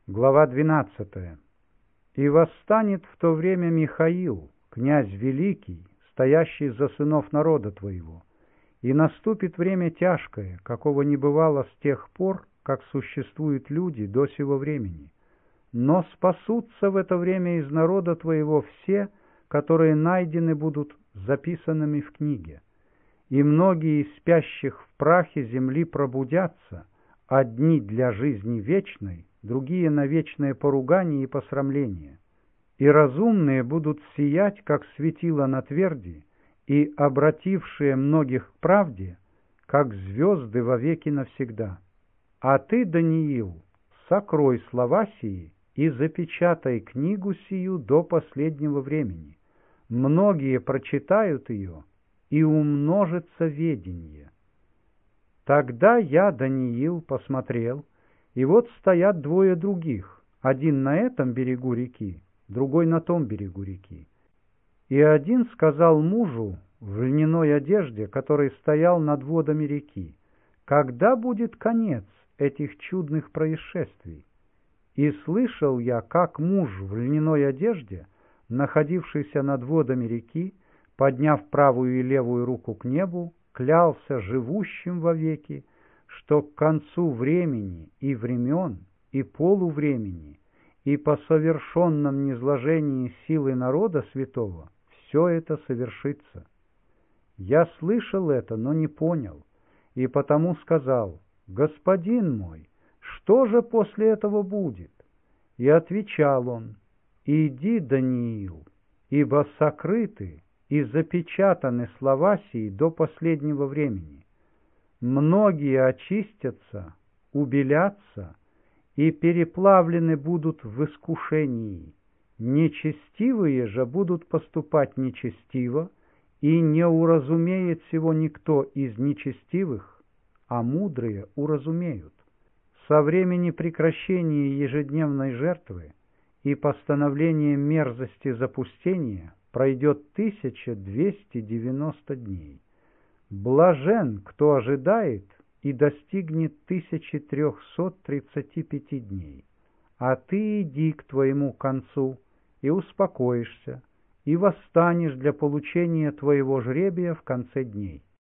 Глава 12. «И восстанет в то время Михаил, князь великий, стоящий за сынов народа твоего, и наступит время тяжкое, какого не бывало с тех пор, как существуют люди до сего времени. Но спасутся в это время из народа твоего все, которые найдены будут записанными в книге. И многие из спящих в прахе земли пробудятся, одни для жизни вечной, другие на вечное поругание и посрамление. И разумные будут сиять, как светило на тверди, и обратившие многих к правде, как звезды вовеки навсегда. А ты, Даниил, сокрой слова сии и запечатай книгу сию до последнего времени. Многие прочитают ее, и умножится ведение». Тогда я, Даниил, посмотрел, и вот стоят двое других, один на этом берегу реки, другой на том берегу реки. И один сказал мужу в льняной одежде, который стоял над водами реки: «Когда будет конец этих чудных происшествий?» И слышал я, как муж в льняной одежде, находившийся над водами реки, подняв правую и левую руку к небу, клялся живущим вовеки, что к концу времени и времен, и полувремени, и по совершенном низложении силы народа святого все это совершится. Я слышал это, но не понял, и потому сказал: «Господин мой, что же после этого будет?» И отвечал он: «Иди, Даниил, ибо сокрыты и запечатаны слова сии до последнего времени. Многие очистятся, убелятся и переплавлены будут в искушении. Нечестивые же будут поступать нечестиво, и не уразумеет сего никто из нечестивых, а мудрые уразумеют. Со времени прекращения ежедневной жертвы и постановления мерзости запустения пройдет 1290 дней. Блажен, кто ожидает и достигнет 1335 дней. А ты иди к твоему концу и успокоишься, и восстанешь для получения твоего жребия в конце дней».